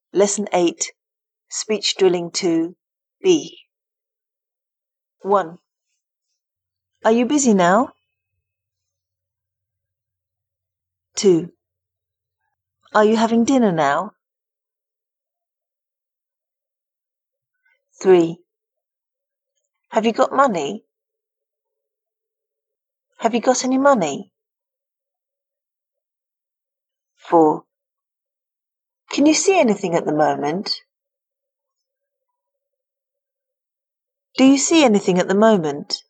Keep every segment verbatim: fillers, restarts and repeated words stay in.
Lesson eight, Speech Drilling two, B. one. Are you busy now? two. Are you having dinner now? three. Have you got money? Have you got any money? four. Can you see anything at the moment? Do you see anything at the moment?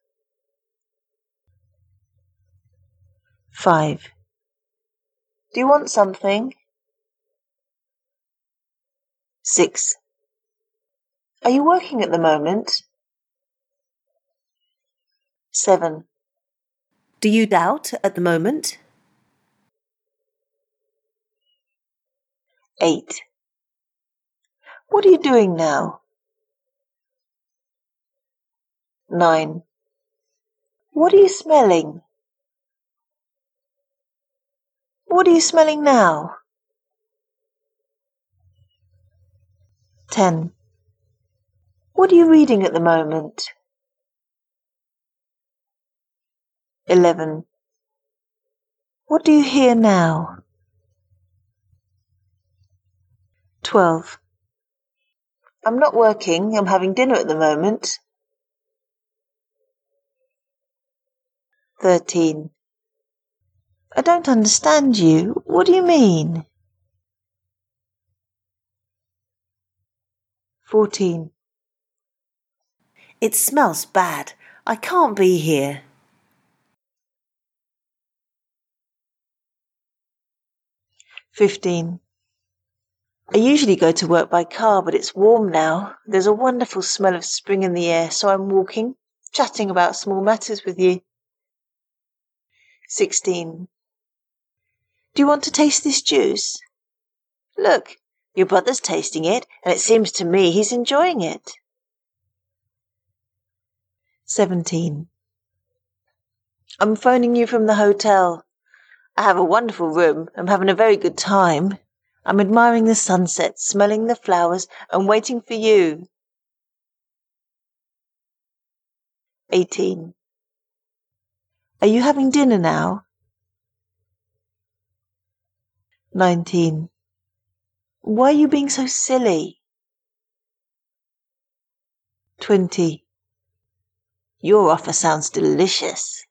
five. Do you want something? six. Are you working at the moment? seven. Do you doubt at the moment? eight. What are you doing now? nine. What are you smelling? What are you smelling now? ten. What are you reading at the moment? eleven. What do you hear now? twelve. I'm not working, I'm having dinner at the moment. thirteen. I don't understand you. What do you mean? fourteen. It smells bad. I can't be here. fifteen. I usually go to work by car, but it's warm now. There's a wonderful smell of spring in the air, so I'm walking, chatting about small matters with you. sixteen. Do you want to taste this juice? Look, your brother's tasting it, and it seems to me he's enjoying it. seventeen. I'm phoning you from the hotel. I have a wonderful room. I'm having a very good time. I'm admiring the sunset, smelling the flowers, and waiting for you. eighteen. Are you having dinner now? nineteen. Why are you being so silly? twenty. Your offer sounds delicious.